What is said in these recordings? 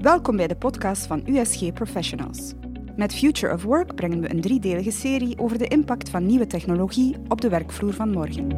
Welkom bij de podcast van USG Professionals. Met Future of Work brengen we een 3-delige serie over de impact van nieuwe technologie op de werkvloer van morgen.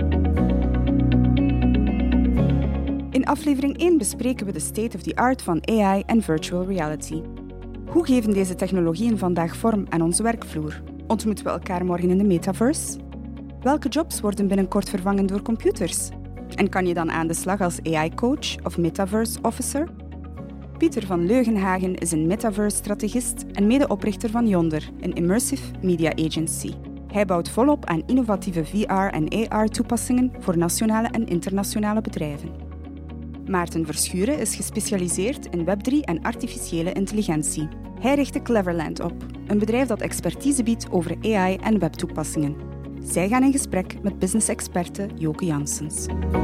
In aflevering 1 bespreken we de state of the art van AI en virtual reality. Hoe geven deze technologieën vandaag vorm aan onze werkvloer? Ontmoeten we elkaar morgen in de metaverse? Welke jobs worden binnenkort vervangen door computers? En kan je dan aan de slag als AI-coach of metaverse officer? Pieter van Leugenhagen is een metaverse-strategist en medeoprichter van Yonder, een immersive media agency. Hij bouwt volop aan innovatieve VR- en AR-toepassingen voor nationale en internationale bedrijven. Maarten Verschuren is gespecialiseerd in Web3 en artificiële intelligentie. Hij richtte Cleverland op, een bedrijf dat expertise biedt over AI en webtoepassingen. Zij gaan in gesprek met business-experte Joke Janssens.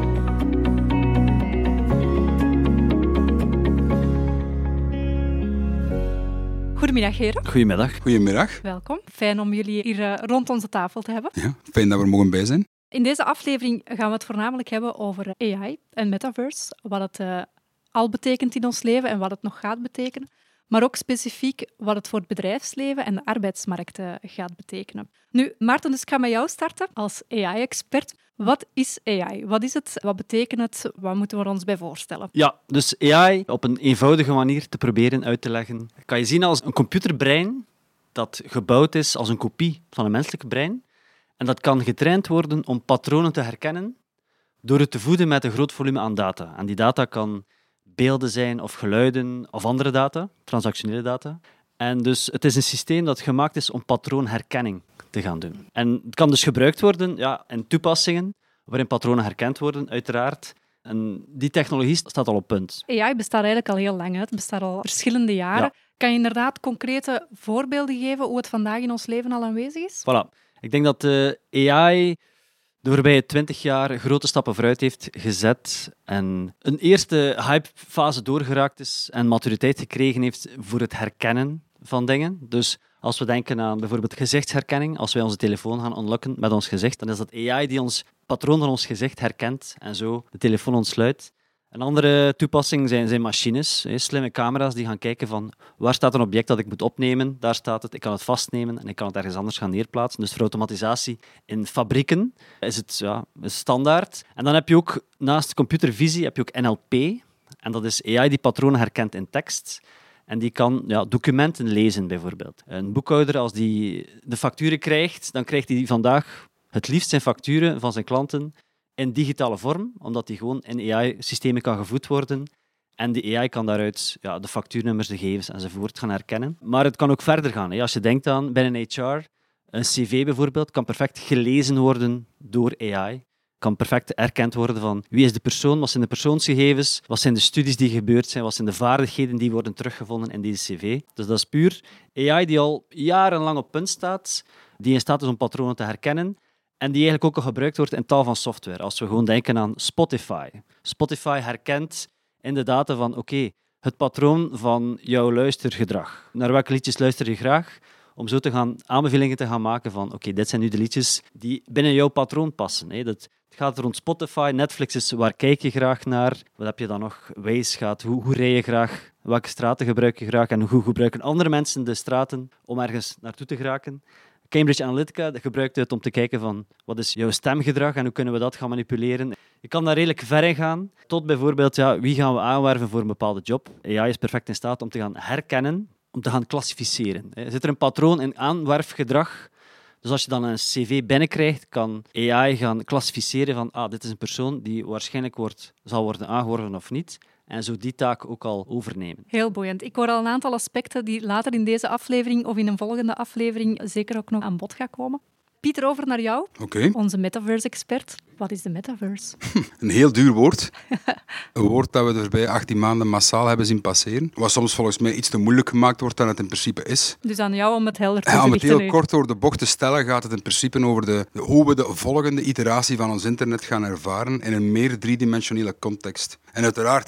Goedemiddag, heren. Goedemiddag. Goedemiddag. Welkom. Fijn om jullie hier rond onze tafel te hebben. Ja, fijn dat we er mogen bij zijn. In deze aflevering gaan we het voornamelijk hebben over AI en metaverse. Wat het al betekent in ons leven en wat het nog gaat betekenen. Maar ook specifiek wat het voor het bedrijfsleven en de arbeidsmarkt gaat betekenen. Nu, Maarten, dus ik ga met jou starten als AI-expert. Wat is AI? Wat is het? Wat betekent het? Wat moeten we ons bij voorstellen? Ja, dus AI op een eenvoudige manier te proberen uit te leggen. Kan je zien als een computerbrein dat gebouwd is als een kopie van een menselijk brein. En dat kan getraind worden om patronen te herkennen door het te voeden met een groot volume aan data. En die data kan beelden zijn of geluiden of andere data, transactionele data. En dus het is een systeem dat gemaakt is om patroonherkenning te gaan doen. En het kan dus gebruikt worden in toepassingen waarin patronen herkend worden, uiteraard. En die technologie staat al op punt. AI bestaat eigenlijk al heel lang uit. Het bestaat al verschillende jaren. Ja. Kan je inderdaad concrete voorbeelden geven hoe het vandaag in ons leven al aanwezig is? Voilà. Ik denk dat de AI de voorbije 20 jaar grote stappen vooruit heeft gezet en een eerste hypefase doorgeraakt is en maturiteit gekregen heeft voor het herkennen van dingen. Dus als we denken aan bijvoorbeeld gezichtsherkenning, als wij onze telefoon gaan unlocken met ons gezicht, dan is dat AI die ons patroon van ons gezicht herkent en zo de telefoon ontsluit. Een andere toepassing zijn machines, slimme camera's die gaan kijken van waar staat een object dat ik moet opnemen, daar staat het, ik kan het vastnemen en ik kan het ergens anders gaan neerplaatsen. Dus voor automatisatie in fabrieken is het standaard. En dan heb je ook, naast computervisie, heb je ook NLP. En dat is AI die patronen herkent in tekst. En die kan documenten lezen, bijvoorbeeld. Een boekhouder, als die de facturen krijgt, dan krijgt hij vandaag het liefst zijn facturen van zijn klanten in digitale vorm, omdat die gewoon in AI-systemen kan gevoed worden. En de AI kan daaruit de factuurnummers, de gegevens enzovoort gaan herkennen. Maar het kan ook verder gaan. Als je denkt aan binnen HR, een cv bijvoorbeeld, kan perfect gelezen worden door AI. Kan perfect erkend worden van wie is de persoon, wat zijn de persoonsgegevens, wat zijn de studies die gebeurd zijn, wat zijn de vaardigheden die worden teruggevonden in deze cv. Dus dat is puur AI die al jarenlang op punt staat, die in staat is om patronen te herkennen. En die eigenlijk ook al gebruikt wordt in tal van software. Als we gewoon denken aan Spotify. Spotify herkent in de data van het patroon van jouw luistergedrag. Naar welke liedjes luister je graag? Om zo te gaan aanbevelingen te gaan maken van dit zijn nu de liedjes die binnen jouw patroon passen. Het gaat rond Spotify, Netflix is waar kijk je graag naar. Wat heb je dan nog? Waze gaat, hoe rij je graag? Welke straten gebruik je graag? En hoe gebruiken andere mensen de straten om ergens naartoe te geraken? Cambridge Analytica gebruikt het om te kijken van wat is jouw stemgedrag en hoe kunnen we dat gaan manipuleren. Je kan daar redelijk ver in gaan, tot bijvoorbeeld wie gaan we aanwerven voor een bepaalde job. AI is perfect in staat om te gaan herkennen, om te gaan klassificeren. Zit er een patroon in aanwerfgedrag? Dus als je dan een cv binnenkrijgt, kan AI gaan klassificeren van dit is een persoon die waarschijnlijk zal worden aangeworven of niet. En zo die taak ook al overnemen. Heel boeiend. Ik hoor al een aantal aspecten die later in deze aflevering of in een volgende aflevering zeker ook nog aan bod gaan komen. Pieter, over naar jou, onze metaverse-expert. Wat is de metaverse? Een heel duur woord. Een woord dat we de voorbije 18 maanden massaal hebben zien passeren. Wat soms volgens mij iets te moeilijk gemaakt wordt dan het in principe is. Dus aan jou om het helder te verlichten. Om het heel kort door de bocht te stellen, gaat het in principe over hoe we de volgende iteratie van ons internet gaan ervaren in een meer driedimensionele context. En uiteraard,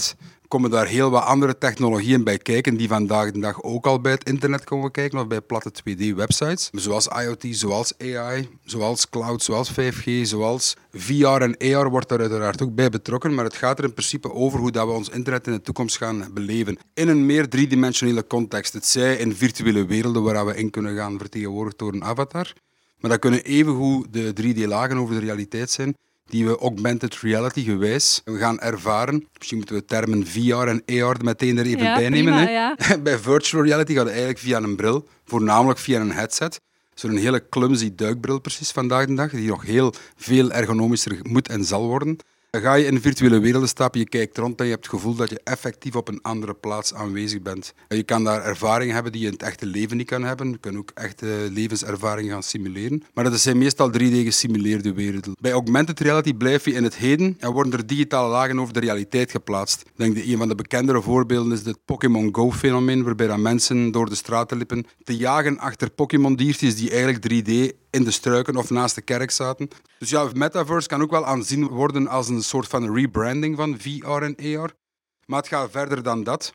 komen daar heel wat andere technologieën bij kijken die vandaag de dag ook al bij het internet komen kijken of bij platte 2D-websites. Zoals IoT, zoals AI, zoals cloud, zoals 5G, zoals VR en AR wordt daar uiteraard ook bij betrokken. Maar het gaat er in principe over hoe dat we ons internet in de toekomst gaan beleven. In een meer driedimensionele context. Het zij in virtuele werelden waar we in kunnen gaan vertegenwoordigd door een avatar. Maar dat kunnen evengoed de 3D-lagen over de realiteit zijn die we augmented reality gewijs gaan ervaren. Misschien moeten we termen VR en AR meteen er even bij nemen. Prima, ja. Bij virtual reality gaat het eigenlijk via een bril, voornamelijk via een headset. Zo'n hele clumsy duikbril precies vandaag de dag, die nog heel veel ergonomischer moet en zal worden. Dan ga je in virtuele werelden stappen, je kijkt rond en je hebt het gevoel dat je effectief op een andere plaats aanwezig bent. En je kan daar ervaringen hebben die je in het echte leven niet kan hebben. Je kan ook echte levenservaringen gaan simuleren. Maar dat zijn meestal 3D-gesimuleerde werelden. Bij augmented reality blijf je in het heden en worden er digitale lagen over de realiteit geplaatst. Ik denk dat een van de bekendere voorbeelden is het Pokémon Go-fenomeen, waarbij dat mensen door de straten liepen te jagen achter Pokémon-diertjes die eigenlijk 3D in de struiken of naast de kerk zaten. Dus ja, Metaverse kan ook wel aanzien worden als een soort van rebranding van VR en AR. Maar het gaat verder dan dat.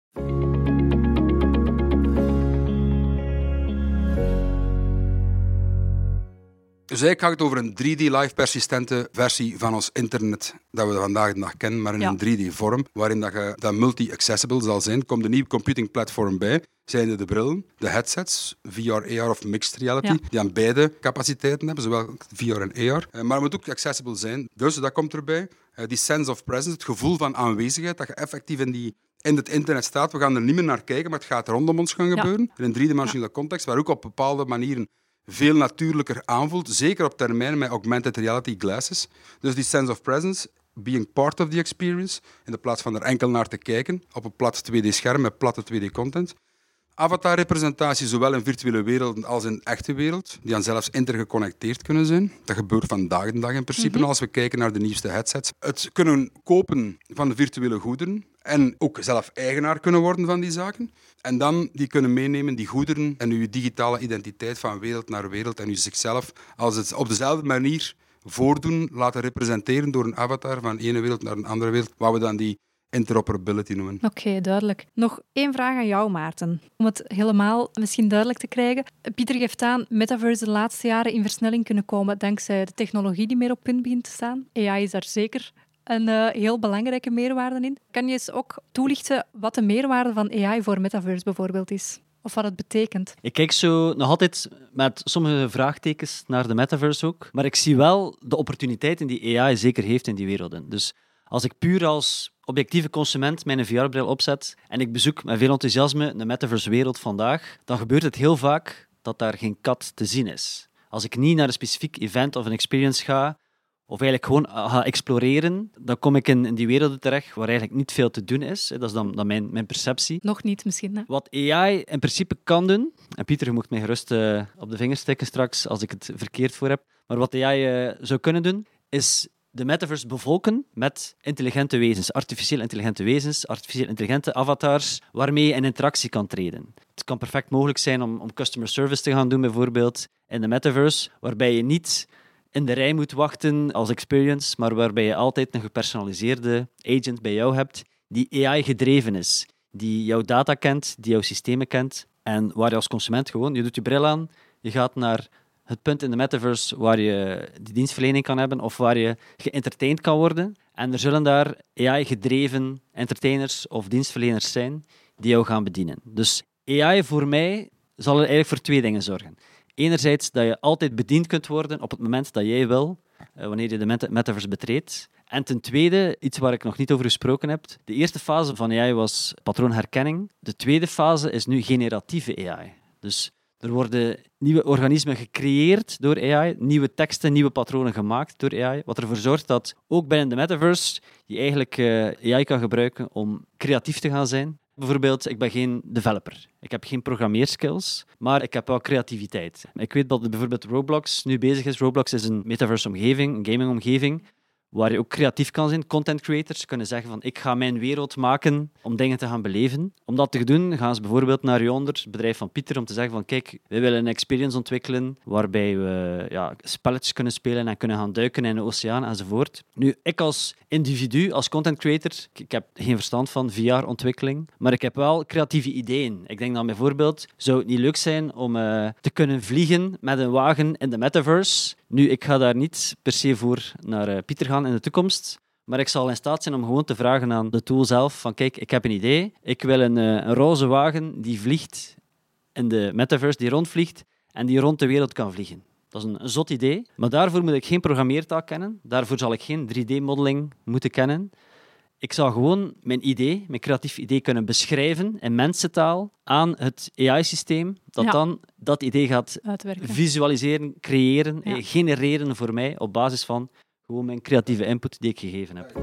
Dus eigenlijk gaat het over een 3D-live persistente versie van ons internet dat we vandaag de dag kennen, maar in een 3D-vorm, waarin dat multi-accessible zal zijn. Komt een nieuw computing platform bij. Zijn de brillen, de headsets, VR, AR of mixed reality, die aan beide capaciteiten hebben, zowel VR en AR. Maar het moet ook accessible zijn. Dus dat komt erbij. Die sense of presence, het gevoel van aanwezigheid, dat je effectief in het internet staat. We gaan er niet meer naar kijken, maar het gaat rondom ons gaan gebeuren. In een driedimensionele context, waar ook op bepaalde manieren veel natuurlijker aanvoelt, zeker op termijn met augmented reality glasses. Dus die sense of presence, being part of the experience, in de plaats van er enkel naar te kijken, op een plat 2D-scherm met platte 2D-content. Avatar-representatie, zowel in virtuele werelden als in echte wereld, die dan zelfs intergeconnecteerd kunnen zijn. Dat gebeurt vandaag de dag in principe, als we kijken naar de nieuwste headsets. Het kunnen kopen van de virtuele goederen en ook zelf eigenaar kunnen worden van die zaken. En dan die kunnen meenemen, die goederen en uw digitale identiteit van wereld naar wereld en u zichzelf als het op dezelfde manier voordoen, laten representeren door een avatar van ene wereld naar een andere wereld, waar we dan die interoperability noemen. Oké, duidelijk. Nog één vraag aan jou, Maarten. Om het helemaal misschien duidelijk te krijgen. Pieter geeft aan, metaverse de laatste jaren in versnelling kunnen komen dankzij de technologie die meer op punt begint te staan. AI is daar zeker een heel belangrijke meerwaarde in. Kan je eens ook toelichten wat de meerwaarde van AI voor metaverse bijvoorbeeld is? Of wat het betekent? Ik kijk zo nog altijd met sommige vraagtekens naar de metaverse ook. Maar ik zie wel de opportuniteiten die AI zeker heeft in die werelden. Dus als ik puur als objectieve consument mijn VR-bril opzet en ik bezoek met veel enthousiasme de metaverse-wereld vandaag, dan gebeurt het heel vaak dat daar geen kat te zien is. Als ik niet naar een specifiek event of een experience ga, of eigenlijk gewoon ga exploreren, dan kom ik in die werelden terecht waar eigenlijk niet veel te doen is. Dat is dan mijn perceptie. Nog niet misschien, hè? Wat AI in principe kan doen, en Pieter, je moet mij gerust op de vingers tikken straks als ik het verkeerd voor heb, maar wat AI zou kunnen doen, is de metaverse bevolken met intelligente wezens, artificieel intelligente avatars, waarmee je in interactie kan treden. Het kan perfect mogelijk zijn om customer service te gaan doen, bijvoorbeeld in de metaverse, waarbij je niet in de rij moet wachten als experience, maar waarbij je altijd een gepersonaliseerde agent bij jou hebt die AI-gedreven is, die jouw data kent, die jouw systemen kent en waar je als consument gewoon, je doet je bril aan, je gaat naar het punt in de metaverse waar je die dienstverlening kan hebben of waar je geëntertained kan worden. En er zullen daar AI-gedreven entertainers of dienstverleners zijn die jou gaan bedienen. Dus AI voor mij zal er eigenlijk voor twee dingen zorgen. Enerzijds dat je altijd bediend kunt worden op het moment dat jij wil, wanneer je de metaverse betreedt. En ten tweede, iets waar ik nog niet over gesproken heb. De eerste fase van AI was patroonherkenning. De tweede fase is nu generatieve AI. Dus er worden nieuwe organismen gecreëerd door AI, nieuwe teksten, nieuwe patronen gemaakt door AI, wat ervoor zorgt dat ook binnen de metaverse je eigenlijk AI kan gebruiken om creatief te gaan zijn. Bijvoorbeeld, ik ben geen developer. Ik heb geen programmeerskills, maar ik heb wel creativiteit. Ik weet dat bijvoorbeeld Roblox nu bezig is. Roblox is een metaverse-omgeving, een gaming-omgeving, waar je ook creatief kan zijn. Content creators kunnen zeggen van ik ga mijn wereld maken om dingen te gaan beleven. Om dat te doen gaan ze bijvoorbeeld naar Yonder, het bedrijf van Pieter, om te zeggen van kijk, wij willen een experience ontwikkelen waarbij we spelletjes kunnen spelen en kunnen gaan duiken in de oceaan enzovoort. Nu, ik als individu, als content creator, ik heb geen verstand van VR-ontwikkeling, maar ik heb wel creatieve ideeën. Ik denk dan bijvoorbeeld, zou het niet leuk zijn om te kunnen vliegen met een wagen in de metaverse? Nu, ik ga daar niet per se voor naar Pieter gaan in de toekomst, maar ik zal in staat zijn om gewoon te vragen aan de tool zelf van kijk, ik heb een idee. Ik wil een roze wagen die vliegt in de metaverse, die rondvliegt en die rond de wereld kan vliegen. Dat is een zot idee, maar daarvoor moet ik geen programmeertaal kennen. Daarvoor zal ik geen 3D-modeling moeten kennen. Ik zal gewoon mijn creatief idee kunnen beschrijven in mensentaal aan het AI-systeem, dat dan dat idee gaat uitwerken, visualiseren, creëren, genereren voor mij op basis van gewoon mijn creatieve input die ik gegeven heb.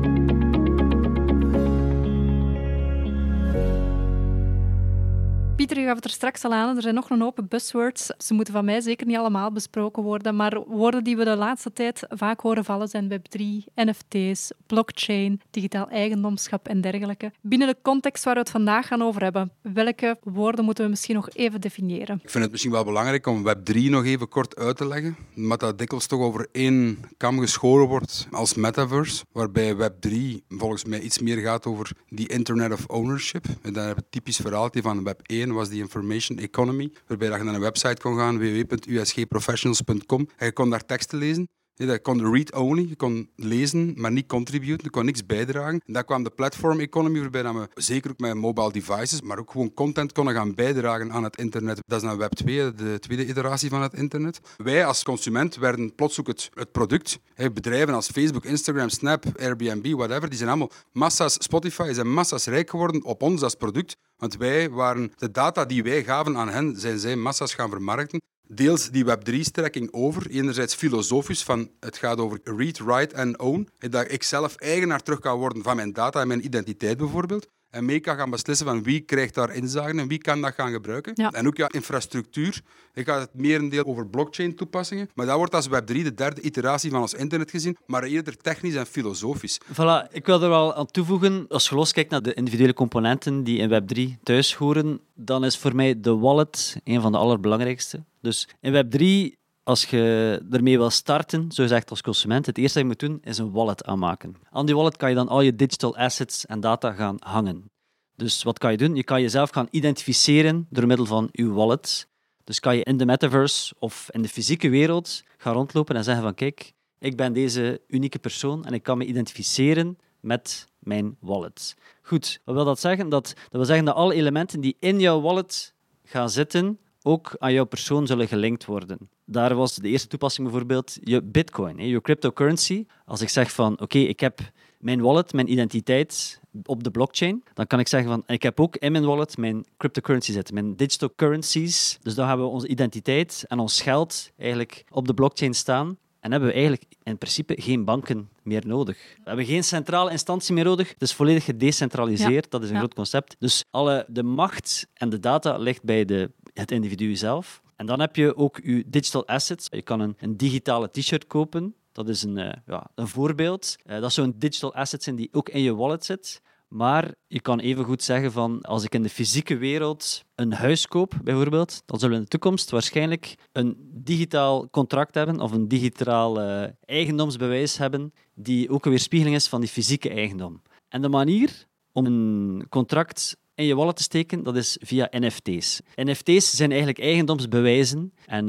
Pieter, je gaf het er straks al aan. Er zijn nog een hoop buzzwords. Ze moeten van mij zeker niet allemaal besproken worden, maar woorden die we de laatste tijd vaak horen vallen zijn Web3, NFT's, blockchain, digitaal eigendomschap en dergelijke. Binnen de context waar we het vandaag gaan over hebben, welke woorden moeten we misschien nog even definiëren? Ik vind het misschien wel belangrijk om Web3 nog even kort uit te leggen, omdat dat dikwijls toch over één kam geschoren wordt als metaverse, waarbij Web3 volgens mij iets meer gaat over die Internet of Ownership. En dan heb je het typisch verhaaltje van Web 1 was die information economy, waarbij je naar een website kon gaan, www.usgprofessionals.com, en je kon daar teksten lezen. Je kon read-only, je kon lezen, maar niet contributen, je kon niks bijdragen. En daar kwam de platform economy, waarbij we zeker ook met mobile devices, maar ook gewoon content konden gaan bijdragen aan het internet. Dat is dan Web 2, de tweede iteratie van het internet. Wij als consument werden plots ook het product. Bedrijven als Facebook, Instagram, Snap, Airbnb, whatever, die zijn allemaal massa's, Spotify zijn massa's rijk geworden op ons als product. Want wij waren, de data die wij gaven aan hen, zijn zij massa's gaan vermarkten. Deels die Web3-strekking over. Enerzijds filosofisch, van het gaat over read, write en own. Dat ik zelf eigenaar terug kan worden van mijn data en mijn identiteit bijvoorbeeld. En mee kan gaan beslissen van wie krijgt daar inzage en wie kan dat gaan gebruiken. Ja. En ook infrastructuur. Ik ga het merendeel over blockchain-toepassingen. Maar dat wordt als Web3 de derde iteratie van ons internet gezien, maar eerder technisch en filosofisch. Voilà, ik wil er wel aan toevoegen. Als je loskijkt naar de individuele componenten die in Web3 thuis horen, dan is voor mij de wallet een van de allerbelangrijkste. Dus in Web3, als je ermee wil starten, zo gezegd als consument, het eerste dat je moet doen, is een wallet aanmaken. Aan die wallet kan je dan al je digital assets en data gaan hangen. Dus wat kan je doen? Je kan jezelf gaan identificeren door middel van je wallet. Dus kan je in de metaverse of in de fysieke wereld gaan rondlopen en zeggen van kijk, ik ben deze unieke persoon en ik kan me identificeren met mijn wallet. Goed, wat wil dat zeggen? Dat wil zeggen dat alle elementen die in jouw wallet gaan zitten, ook aan jouw persoon zullen gelinkt worden. Daar was de eerste toepassing bijvoorbeeld je bitcoin, je cryptocurrency. Als ik zeg van oké, ik heb mijn wallet, mijn identiteit op de blockchain, dan kan ik zeggen van ik heb ook in mijn wallet mijn cryptocurrency zitten, mijn digital currencies. Dus dan hebben we onze identiteit en ons geld eigenlijk op de blockchain staan. En hebben we eigenlijk in principe geen banken meer nodig. We hebben geen centrale instantie meer nodig. Het is volledig gedecentraliseerd. Ja. Dat is een groot concept. Dus de macht en de data ligt bij het individu zelf. En dan heb je ook je digital assets. Je kan een digitale t-shirt kopen. Dat is een voorbeeld. Dat zou een digital asset zijn die ook in je wallet zit. Maar je kan evengoed zeggen van als ik in de fysieke wereld een huis koop, bijvoorbeeld, dan zullen we in de toekomst waarschijnlijk een digitaal contract hebben of een digitaal eigendomsbewijs hebben die ook een weerspiegeling is van die fysieke eigendom. En de manier om een contract in je wallet te steken, dat is via NFT's. NFT's zijn eigenlijk eigendomsbewijzen en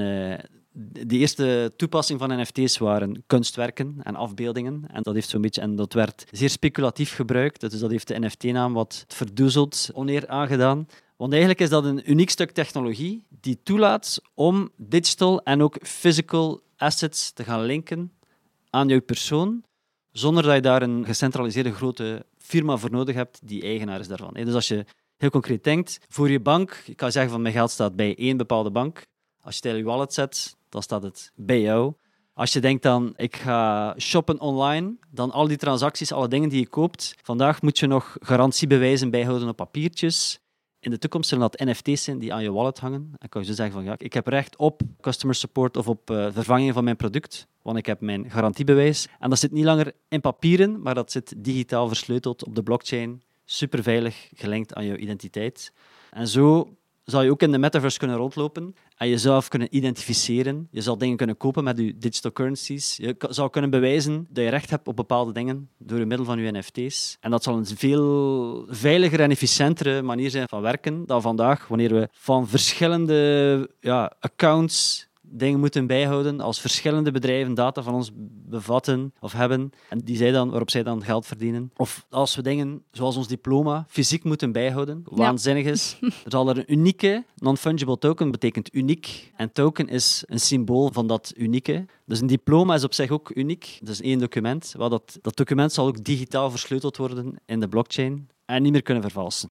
de eerste toepassing van NFT's waren kunstwerken en afbeeldingen. En dat heeft zo'n beetje, en dat werd zeer speculatief gebruikt. Dus dat heeft de NFT-naam wat verdoezeld, oneer aangedaan. Want eigenlijk is dat een uniek stuk technologie die toelaat om digital en ook physical assets te gaan linken aan jouw persoon, zonder dat je daar een gecentraliseerde grote firma voor nodig hebt die eigenaar is daarvan. Dus als je heel concreet denkt, voor je bank, je kan zeggen van mijn geld staat bij één bepaalde bank. Als je het in je wallet zet, dan staat het bij jou. Als je denkt dan, ik ga shoppen online, dan al die transacties, alle dingen die je koopt. Vandaag moet je nog garantiebewijzen bijhouden op papiertjes. In de toekomst zullen dat NFT's zijn die aan je wallet hangen. En kan je zo zeggen van, ja, ik heb recht op customer support of op vervanging van mijn product, want ik heb mijn garantiebewijs. En dat zit niet langer in papieren, maar dat zit digitaal versleuteld op de blockchain, superveilig gelinkt aan jouw identiteit. En zo zal je ook in de metaverse kunnen rondlopen en jezelf kunnen identificeren. Je zal dingen kunnen kopen met je digital currencies. Je zal kunnen bewijzen dat je recht hebt op bepaalde dingen door middel van je NFT's. En dat zal een veel veiliger en efficiëntere manier zijn van werken dan vandaag, wanneer we van verschillende accounts dingen moeten bijhouden, als verschillende bedrijven data van ons bevatten of hebben, en waarop zij dan geld verdienen. Of als we dingen zoals ons diploma fysiek moeten bijhouden, waanzinnig is. Er zal er een unieke, non-fungible token, betekent uniek. En token is een symbool van dat unieke. Dus een diploma is op zich ook uniek. Dat is één document. Dat document zal ook digitaal versleuteld worden in de blockchain en niet meer kunnen vervalsen.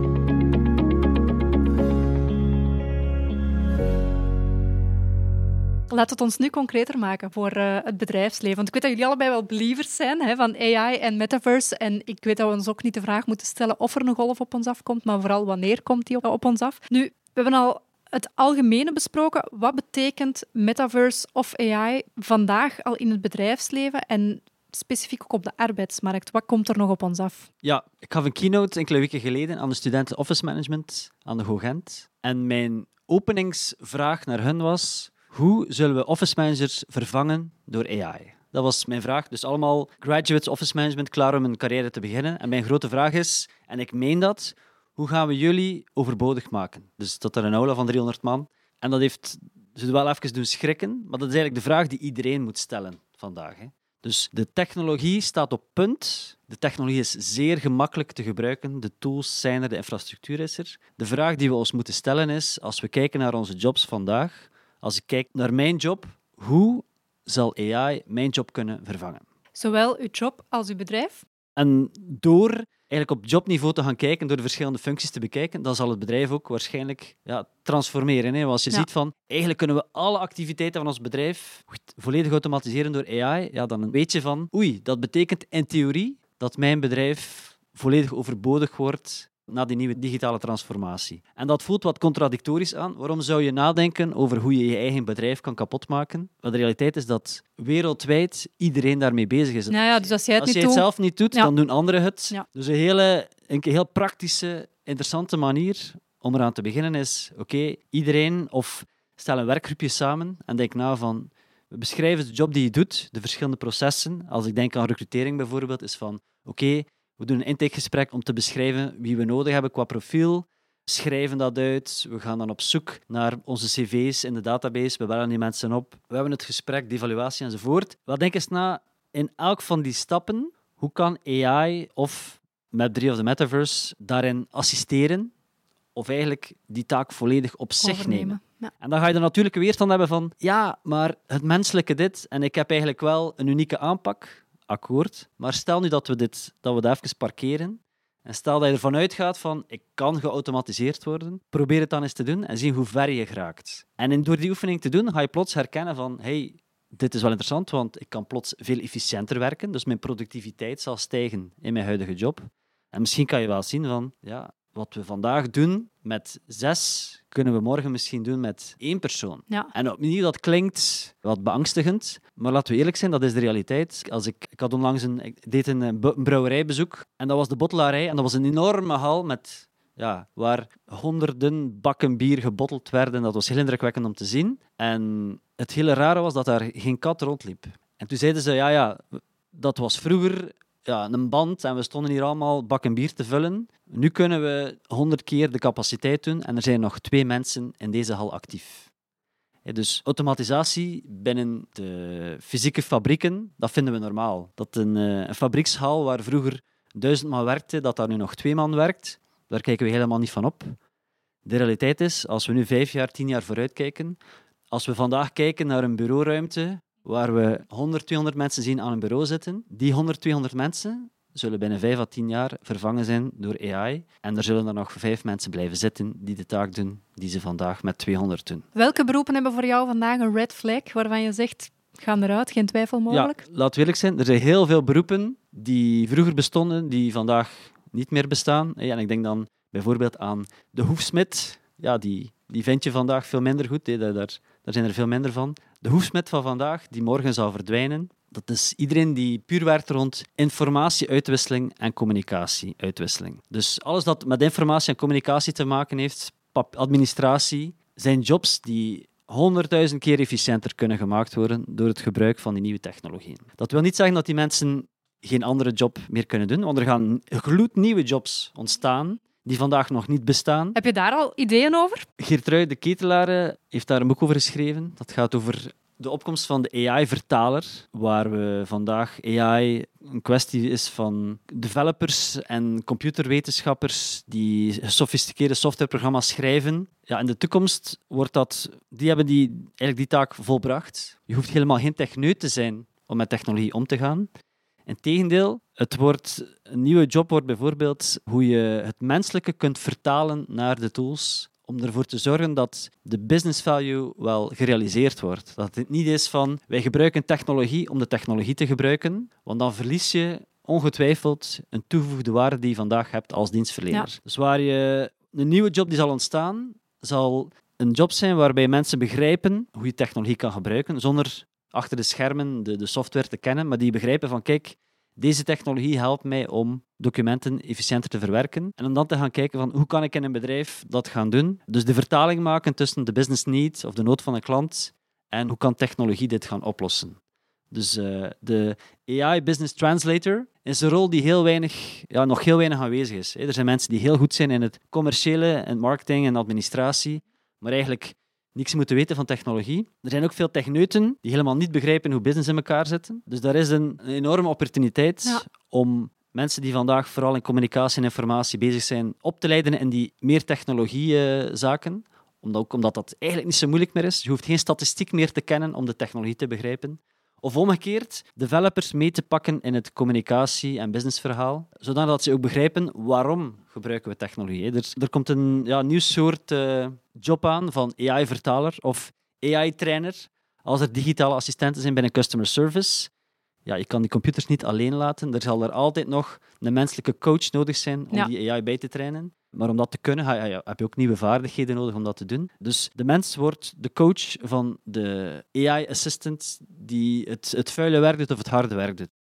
Laat het ons nu concreter maken voor het bedrijfsleven. Want ik weet dat jullie allebei wel believers zijn van AI en metaverse. En ik weet dat we ons ook niet de vraag moeten stellen of er een golf op ons afkomt, maar vooral wanneer komt die op ons af. Nu, we hebben al het algemene besproken. Wat betekent metaverse of AI vandaag al in het bedrijfsleven en specifiek ook op de arbeidsmarkt? Wat komt er nog op ons af? Ja, ik gaf een keynote enkele weken geleden aan de studenten Office Management aan de Go-Gent. En mijn openingsvraag naar hen was: hoe zullen we office managers vervangen door AI? Dat was mijn vraag. Dus allemaal graduates office management klaar om een carrière te beginnen. En mijn grote vraag is, en ik meen dat, hoe gaan we jullie overbodig maken? Dus tot er een aula van 300 man. En dat heeft ze wel even doen schrikken, maar dat is eigenlijk de vraag die iedereen moet stellen vandaag. Dus de technologie staat op punt. De technologie is zeer gemakkelijk te gebruiken. De tools zijn er, de infrastructuur is er. De vraag die we ons moeten stellen is, als we kijken naar onze jobs vandaag, als ik kijk naar mijn job, hoe zal AI mijn job kunnen vervangen? Zowel uw job als uw bedrijf? En door eigenlijk op jobniveau te gaan kijken, door de verschillende functies te bekijken, dan zal het bedrijf ook waarschijnlijk transformeren. Want als je ziet van, eigenlijk kunnen we alle activiteiten van ons bedrijf volledig automatiseren door AI, dan weet je van, dat betekent in theorie dat mijn bedrijf volledig overbodig wordt na die nieuwe digitale transformatie. En dat voelt wat contradictorisch aan. Waarom zou je nadenken over hoe je je eigen bedrijf kan kapotmaken? Maar de realiteit is dat wereldwijd iedereen daarmee bezig is. Dus als jij het zelf niet doet, dan doen anderen het. Ja. Dus een heel praktische, interessante manier om eraan te beginnen is, iedereen, of stel een werkgroepje samen en denk na van, we beschrijven de job die je doet, de verschillende processen. Als ik denk aan recrutering bijvoorbeeld, is van, we doen een intakegesprek om te beschrijven wie we nodig hebben qua profiel. Schrijven dat uit. We gaan dan op zoek naar onze cv's in de database. We bellen die mensen op. We hebben het gesprek, de evaluatie enzovoort. Wat denk eens na, in elk van die stappen, hoe kan AI of Map3 of de Metaverse daarin assisteren? Of eigenlijk die taak volledig op zich nemen? Ja. En dan ga je er natuurlijk weerstand hebben van, maar het menselijke dit, en ik heb eigenlijk wel een unieke aanpak. Akkoord. Maar stel nu dat we dat even parkeren en stel dat je ervan uitgaat van ik kan geautomatiseerd worden, probeer het dan eens te doen en zien hoe ver je geraakt. En door die oefening te doen ga je plots herkennen van dit is wel interessant, want ik kan plots veel efficiënter werken, dus mijn productiviteit zal stijgen in mijn huidige job. En misschien kan je wel zien van wat we vandaag doen met 6, kunnen we morgen misschien doen met 1 persoon. Ja. En opnieuw, dat klinkt wat beangstigend, maar laten we eerlijk zijn, dat is de realiteit. Ik had onlangs ik deed een brouwerijbezoek en dat was de bottelarij en dat was een enorme hal met, waar honderden bakken bier gebotteld werden. Dat was heel indrukwekkend om te zien. En het hele rare was dat daar geen kat rondliep. En toen zeiden ze, dat was vroeger een band en we stonden hier allemaal bakken bier te vullen. Nu kunnen we 100 keer de capaciteit doen en er zijn nog 2 mensen in deze hal actief. Dus automatisatie binnen de fysieke fabrieken, dat vinden we normaal. Dat een fabriekshal waar vroeger 1000 man werkte, dat daar nu nog 2 man werkt, daar kijken we helemaal niet van op. De realiteit is, als we nu 5 jaar, 10 jaar vooruit kijken, als we vandaag kijken naar een bureauruimte waar we 100, 200 mensen zien aan een bureau zitten, die 100, 200 mensen zullen binnen 5 à 10 jaar vervangen zijn door AI. En er zullen er nog 5 mensen blijven zitten die de taak doen die ze vandaag met 200 doen. Welke beroepen hebben voor jou vandaag een red flag waarvan je zegt, gaan eruit, geen twijfel mogelijk? Ja, laten we eerlijk zijn, er zijn heel veel beroepen die vroeger bestonden, die vandaag niet meer bestaan. En ik denk dan bijvoorbeeld aan de hoefsmid. Ja, die vind je vandaag veel minder goed. Daar zijn er veel minder van. De hoefsmid van vandaag, die morgen zal verdwijnen, dat is iedereen die puur werkt rond informatie-uitwisseling en communicatie-uitwisseling. Dus alles dat met informatie en communicatie te maken heeft, administratie, zijn jobs die 100.000 keer efficiënter kunnen gemaakt worden door het gebruik van die nieuwe technologieën. Dat wil niet zeggen dat die mensen geen andere job meer kunnen doen, want er gaan gloednieuwe jobs ontstaan die vandaag nog niet bestaan. Heb je daar al ideeën over? Geertruide de Ketelaere heeft daar een boek over geschreven. Dat gaat over de opkomst van de AI-vertaler, waar we vandaag AI een kwestie is van developers en computerwetenschappers die gesofisticeerde softwareprogramma's schrijven. Ja, in de toekomst hebben die taak volbracht. Je hoeft helemaal geen techneut te zijn om met technologie om te gaan. Integendeel, een nieuwe job wordt bijvoorbeeld hoe je het menselijke kunt vertalen naar de tools om ervoor te zorgen dat de business value wel gerealiseerd wordt. Dat het niet is van, wij gebruiken technologie om de technologie te gebruiken, want dan verlies je ongetwijfeld een toegevoegde waarde die je vandaag hebt als dienstverlener. Ja. Dus een nieuwe job die zal ontstaan, zal een job zijn waarbij mensen begrijpen hoe je technologie kan gebruiken, zonder achter de schermen de software te kennen, maar die begrijpen van, kijk, deze technologie helpt mij om documenten efficiënter te verwerken. En om dan te gaan kijken van hoe kan ik in een bedrijf dat gaan doen. Dus de vertaling maken tussen de business need of de nood van een klant en hoe kan technologie dit gaan oplossen. Dus de AI Business Translator is een rol die nog heel weinig aanwezig is. Er zijn mensen die heel goed zijn in het commerciële, en marketing en administratie, maar eigenlijk niks moeten weten van technologie. Er zijn ook veel techneuten die helemaal niet begrijpen hoe business in elkaar zit. Dus daar is een enorme opportuniteit om mensen die vandaag vooral in communicatie en informatie bezig zijn, op te leiden in die meer technologiezaken. Omdat dat eigenlijk niet zo moeilijk meer is. Je hoeft geen statistiek meer te kennen om de technologie te begrijpen. Of omgekeerd, developers mee te pakken in het communicatie- en businessverhaal, zodat ze ook begrijpen waarom gebruiken we technologie. Er komt een nieuw soort job aan van AI-vertaler of AI-trainer. Als er digitale assistenten zijn binnen customer service, je kan die computers niet alleen laten. Er zal er altijd nog een menselijke coach nodig zijn om die AI bij te trainen. Maar om dat te kunnen, heb je ook nieuwe vaardigheden nodig om dat te doen. Dus de mens wordt de coach van de AI-assistant die het vuile werk doet of het harde werk doet.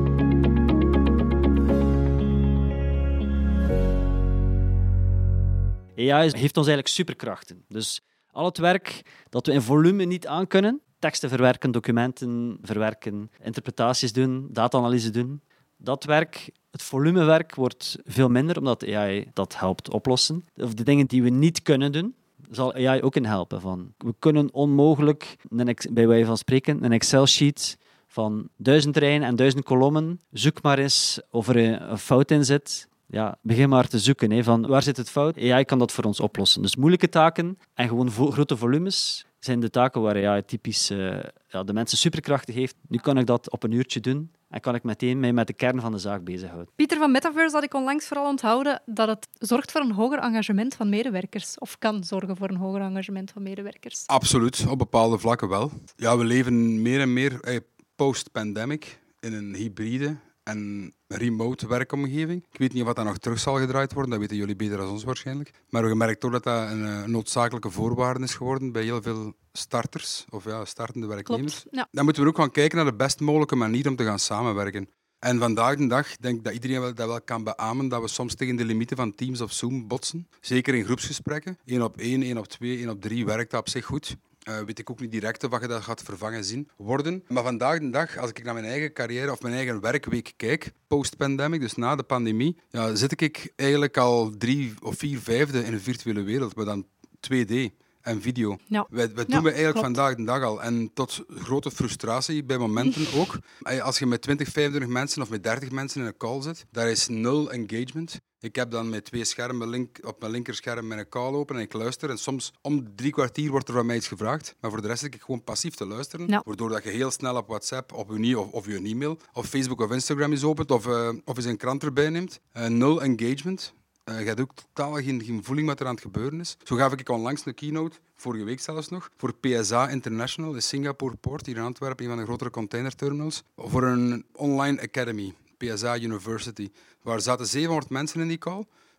AI heeft ons eigenlijk superkrachten. Dus al het werk dat we in volume niet aankunnen, teksten verwerken, documenten verwerken, interpretaties doen, data-analyse doen, dat werk, het volumewerk, wordt veel minder omdat AI dat helpt oplossen. Of de dingen die we niet kunnen doen, zal AI ook in helpen. We kunnen onmogelijk, bij wijze van spreken, een Excel-sheet van 1000 rijen en 1000 kolommen. Zoek maar eens of er een fout in zit. Ja, begin maar te zoeken. Van waar zit het fout? AI kan dat voor ons oplossen. Dus moeilijke taken en gewoon grote volumes zijn de taken waar AI typisch de mensen superkrachten heeft. Nu kan ik dat op een uurtje doen en kan ik meteen mij met de kern van de zaak bezighouden. Pieter van Metaverse had ik onlangs vooral onthouden dat het zorgt voor een hoger engagement van medewerkers. Of kan zorgen voor een hoger engagement van medewerkers. Absoluut, op bepaalde vlakken wel. Ja, we leven meer en meer post-pandemic in een hybride en remote werkomgeving. Ik weet niet of dat nog terug zal gedraaid worden, dat weten jullie beter dan ons waarschijnlijk. Maar we merken toch dat dat een noodzakelijke voorwaarde is geworden bij heel veel starters, of startende werknemers. Klopt, ja. Dan moeten we ook gaan kijken naar de best mogelijke manier om te gaan samenwerken. En vandaag de dag denk ik dat iedereen dat wel kan beamen dat we soms tegen de limieten van Teams of Zoom botsen. Zeker in groepsgesprekken. 1 op 1, 1 op 2, 1 op 3 werkt dat op zich goed. Weet ik ook niet direct of je dat gaat vervangen zien worden. Maar vandaag de dag, als ik naar mijn eigen carrière of mijn eigen werkweek kijk, post-pandemic, dus na de pandemie, zit ik eigenlijk al 3 of 4 vijfde in een virtuele wereld, maar dan 2D en video. Ja. Wij doen we eigenlijk vandaag de dag al. En tot grote frustratie bij momenten ook. Als je met 20, 25 mensen of met 30 mensen in een call zit, daar is 0 engagement. Ik heb dan met 2 schermen op mijn linkerscherm mijn call open en ik luister. En soms om 3 kwartier wordt er van mij iets gevraagd. Maar voor de rest zit ik gewoon passief te luisteren. Ja. Waardoor dat je heel snel op WhatsApp of je e-mail of Facebook of Instagram is opent of eens een krant erbij neemt. 0 engagement. Je hebt ook totaal geen voeling wat er aan het gebeuren is. Zo gaf ik onlangs een keynote, vorige week zelfs nog, voor PSA International, de Singapore Port, hier in Antwerpen, een van de grotere containerterminals, voor een online academy, PSA University. Waar zaten 700 mensen in die call.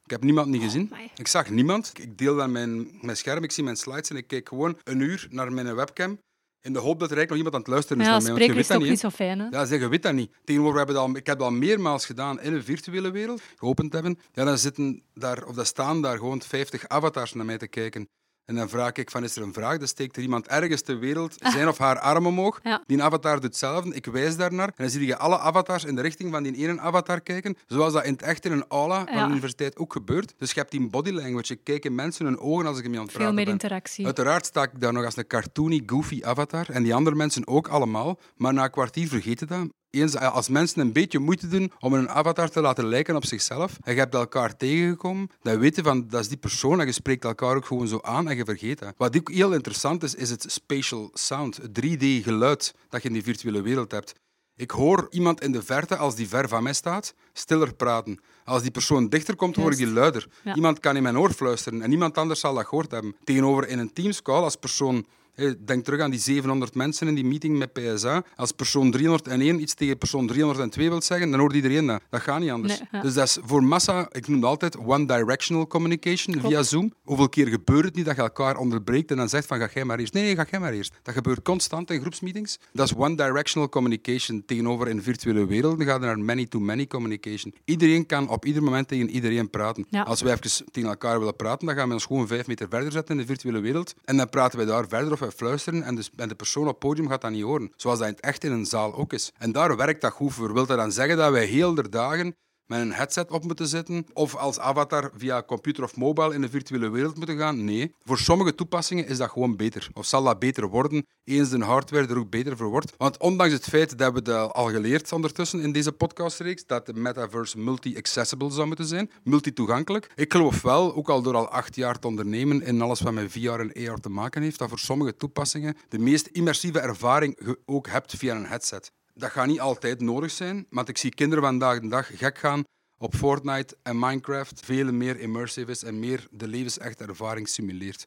Ik heb niemand niet gezien. Amai. Ik zag niemand. Ik deel dan mijn scherm, ik zie mijn slides en ik kijk gewoon een uur naar mijn webcam in de hoop dat er eigenlijk nog iemand aan het luisteren is Ja, naar mij. Want je spreken weet is dat toch niet, niet hè. zo fijn, hè? Ja, zeg, je weet dat niet. Tegenover, ik heb dat al meermaals gedaan in een virtuele wereld, geopend hebben. Ja, dan zitten daar, of dan staan daar gewoon 50 avatars naar mij te kijken. En dan vraag ik van, is er een vraag? Dan steekt er iemand ergens ter wereld zijn of haar arm omhoog. Ja. Die avatar doet hetzelfde. Ik wijs daarnaar. En dan zie je alle avatars in de richting van die ene avatar kijken. Zoals dat in het echt in een aula van de universiteit ook gebeurt. Dus je hebt die body language. Ik kijk in mensen hun ogen als ik mee aan het praten Veel meer ben. interactie. Uiteraard sta ik daar nog als een cartoony, goofy avatar. En die andere mensen ook allemaal. Maar na een kwartier vergeten dat. Eens, als mensen een beetje moeite doen om een avatar te laten lijken op zichzelf en je hebt elkaar tegengekomen, dan weet je van, dat is die persoon en je spreekt elkaar ook gewoon zo aan en je vergeet dat. Wat ook heel interessant is het spatial sound, het 3D-geluid dat je in die virtuele wereld hebt. Ik hoor iemand in de verte, als die ver van mij staat, stiller praten. Als die persoon dichter komt, hoor ik die luider. Ja. Iemand kan in mijn oor fluisteren en niemand anders zal dat gehoord hebben. Tegenover in een Teams-call, als persoon... Denk terug aan die 700 mensen in die meeting met PSA. Als persoon 301 iets tegen persoon 302 wil zeggen, dan hoort iedereen dat. Dat gaat niet anders. Nee, ja. Dus dat is voor massa, ik noem het altijd one-directional communication via Zoom. Hoeveel keer gebeurt het niet dat je elkaar onderbreekt en dan zegt van ga jij maar eerst. Nee, ga jij maar eerst. Dat gebeurt constant in groepsmeetings. Dat is one-directional communication tegenover in virtuele wereld. Dan gaat er naar many-to-many communication. Iedereen kan op ieder moment tegen iedereen praten. Ja. Als wij even tegen elkaar willen praten, dan gaan we ons gewoon 5 meter verder zetten in de virtuele wereld. En dan praten wij daar verder of wij fluisteren en de persoon op het podium gaat dat niet horen. Zoals dat in het echt in een zaal ook is. En daar werkt dat goed voor. Wil dat dan zeggen dat wij heel de dagen met een headset op moeten zitten of als avatar via computer of mobile in de virtuele wereld moeten gaan? Nee. Voor sommige toepassingen is dat gewoon beter. Of zal dat beter worden, eens de hardware er ook beter voor wordt. Want ondanks het feit dat we dat al geleerd ondertussen in deze podcastreeks, dat de metaverse multi-accessible zou moeten zijn, multi-toegankelijk. Ik geloof wel, ook al door al 8 jaar te ondernemen in alles wat met VR en AR te maken heeft, dat voor sommige toepassingen de meest immersieve ervaring je ook hebt via een headset. Dat gaat niet altijd nodig zijn, want ik zie kinderen vandaag de dag gek gaan op Fortnite en Minecraft. Veel meer immersive is en meer de levensechte ervaring simuleert.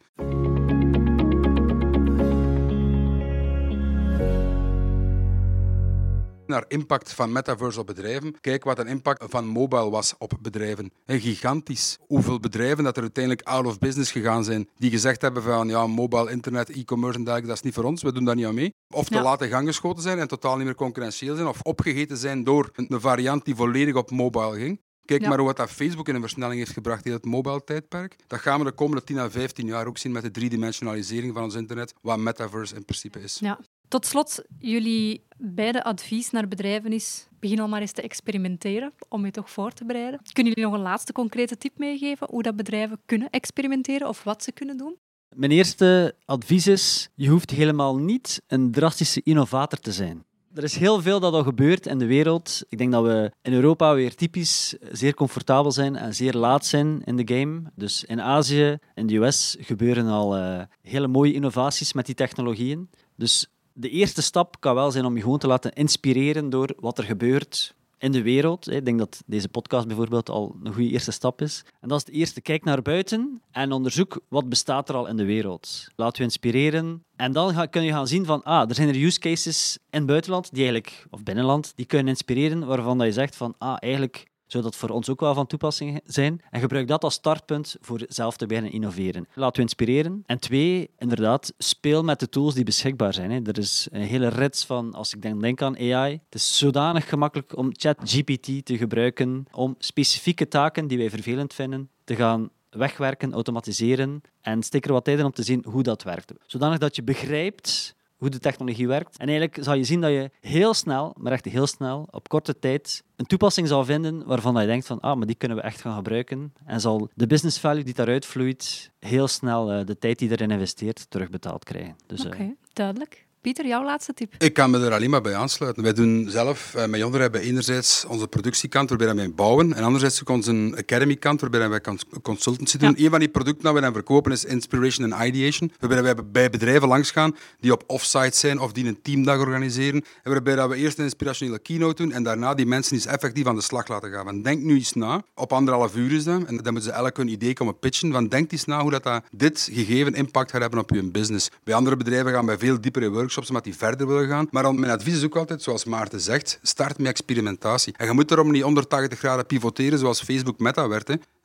Naar impact van metaverse op bedrijven. Kijk wat een impact van mobile was op bedrijven. Gigantisch. Hoeveel bedrijven dat er uiteindelijk out of business gegaan zijn, die gezegd hebben van ja, mobile, internet, e-commerce en dergelijke, dat is niet voor ons, we doen daar niet aan mee. Of te laat in gang geschoten zijn en totaal niet meer concurrentieel zijn, of opgegeten zijn door een variant die volledig op mobile ging. Kijk maar wat dat Facebook in een versnelling heeft gebracht in het mobile-tijdperk. Dat gaan we de komende 10 à 15 jaar ook zien met de driedimensionalisering van ons internet, wat metaverse in principe is. Ja. Tot slot, jullie beide advies naar bedrijven is, begin al maar eens te experimenteren om je toch voor te bereiden. Kunnen jullie nog een laatste concrete tip meegeven hoe dat bedrijven kunnen experimenteren of wat ze kunnen doen? Mijn eerste advies is, je hoeft helemaal niet een drastische innovator te zijn. Er is heel veel dat al gebeurt in de wereld. Ik denk dat we in Europa weer typisch zeer comfortabel zijn en zeer laat zijn in de game. Dus in Azië, in de US, gebeuren al hele mooie innovaties met die technologieën. Dus de eerste stap kan wel zijn om je gewoon te laten inspireren door wat er gebeurt in de wereld. Ik denk dat deze podcast bijvoorbeeld al een goede eerste stap is. En dat is het eerste. Kijk naar buiten en onderzoek wat bestaat er al in de wereld. Laat je inspireren. En dan kun je gaan zien van, er zijn er use cases in het buitenland, die eigenlijk, of binnenland, die kunnen inspireren, waarvan dat je zegt van, eigenlijk zou dat voor ons ook wel van toepassing zijn. En gebruik dat als startpunt voor zelf te beginnen innoveren. Laten we inspireren. En 2, inderdaad, speel met de tools die beschikbaar zijn. Er is een hele rits van, als ik denk aan AI, het is zodanig gemakkelijk om ChatGPT te gebruiken om specifieke taken die wij vervelend vinden te gaan wegwerken, automatiseren en steek er wat tijd in om te zien hoe dat werkt. Zodanig dat je begrijpt hoe de technologie werkt. En eigenlijk zal je zien dat je heel snel, maar echt heel snel, op korte tijd, een toepassing zal vinden waarvan je denkt van, maar die kunnen we echt gaan gebruiken. En zal de business value die daaruit vloeit heel snel de tijd die erin investeert terugbetaald krijgen. Dus, Oké, duidelijk. Pieter, jouw laatste tip? Ik kan me er alleen maar bij aansluiten. Wij doen zelf, met Yonder hebben we enerzijds onze productiekant waarbij wij bouwen en anderzijds ook onze academy-kant waarbij wij consultancy doen. Een van die producten dat we dan verkopen is Inspiration and Ideation, waarbij wij bij bedrijven langsgaan die op offsite zijn of die een teamdag organiseren en waarbij dat we eerst een inspirationele keynote doen en daarna die mensen eens effectief aan de slag laten gaan. Want denk nu eens na, op 1,5 uur is dat, en dan moeten ze elk hun idee komen pitchen, van denk eens na hoe dat dit gegeven impact gaat hebben op je business. Bij andere bedrijven gaan wij veel dieper in workshops omdat die verder willen gaan. Maar mijn advies is ook altijd, zoals Maarten zegt, start met experimentatie. En je moet daarom niet 180 graden pivoteren zoals Facebook Meta werd.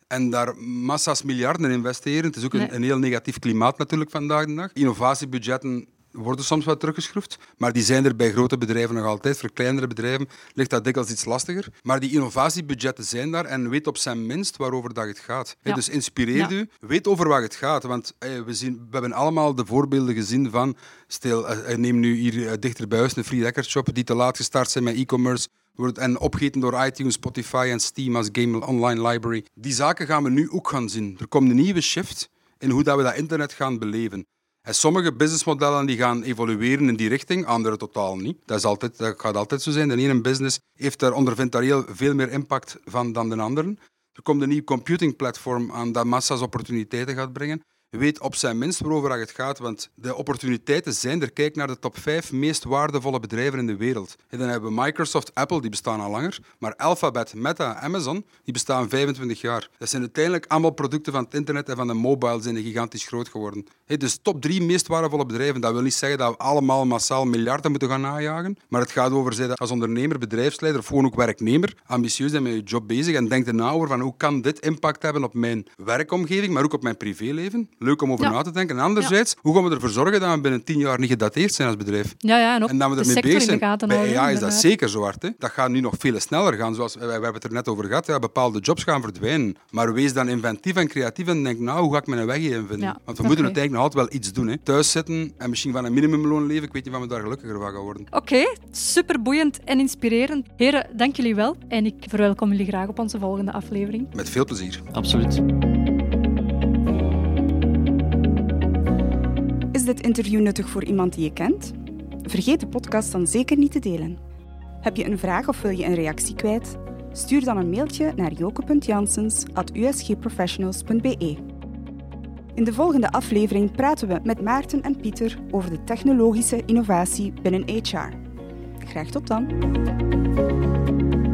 en daar massa's miljarden in investeren. Het is ook een heel negatief klimaat natuurlijk vandaag de dag. Innovatiebudgetten worden soms wat teruggeschroefd, maar die zijn er bij grote bedrijven nog altijd. Voor kleinere bedrijven ligt dat dikwijls iets lastiger. Maar die innovatiebudgetten zijn daar en weet op zijn minst waarover dat het gaat. Ja. Dus inspireer u, weet over wat het gaat. Want we hebben allemaal de voorbeelden gezien van, neem nu hier dichter bij huis een Free Record Shop die te laat gestart zijn met e-commerce en opgegeten door iTunes, Spotify en Steam als game online library. Die zaken gaan we nu ook gaan zien. Er komt een nieuwe shift in hoe dat we dat internet gaan beleven. En sommige businessmodellen die gaan evolueren in die richting, andere totaal niet. Dat gaat altijd zo zijn. De ene business ondervindt daar heel veel meer impact van dan de andere. Er komt een nieuw computingplatform aan dat massa's opportuniteiten gaat brengen. Weet op zijn minst waarover het gaat, want de opportuniteiten zijn er. Kijk naar de top 5 meest waardevolle bedrijven in de wereld. En dan hebben we Microsoft, Apple, die bestaan al langer, maar Alphabet, Meta, Amazon, die bestaan 25 jaar. Dat zijn uiteindelijk allemaal producten van het internet en van de mobile zijn gigantisch groot geworden. Dus top 3 meest waardevolle bedrijven, dat wil niet zeggen dat we allemaal massaal miljarden moeten gaan najagen, maar het gaat over zijn dat als ondernemer, bedrijfsleider of gewoon ook werknemer ambitieus zijn met je job bezig en denk erna over van hoe kan dit impact hebben op mijn werkomgeving, maar ook op mijn privéleven. Leuk om over na te denken. En anderzijds, hoe gaan we ervoor zorgen dat we binnen 10 jaar niet gedateerd zijn als bedrijf? En ook dat we de sector in de gaten houden. Bij AI is dat zeker zo hard. Hè. Dat gaat nu nog veel sneller gaan. Zoals we hebben het er net over gehad. Ja, bepaalde jobs gaan verdwijnen. Maar wees dan inventief en creatief en denk, hoe ga ik mijn weg hierin vinden? Ja, want we moeten uiteindelijk nog altijd wel iets doen. Hè. Thuis zitten en misschien van een minimumloon leven. Ik weet niet of we daar gelukkiger van gaan worden. Oké, super boeiend en inspirerend. Heren, dank jullie wel. En ik verwelkom jullie graag op onze volgende aflevering. Met veel plezier. Absoluut. Is dit interview nuttig voor iemand die je kent? Vergeet de podcast dan zeker niet te delen. Heb je een vraag of wil je een reactie kwijt? Stuur dan een mailtje naar joke.janssens@usgprofessionals.be. In de volgende aflevering praten we met Maarten en Pieter over de technologische innovatie binnen HR. Graag tot dan!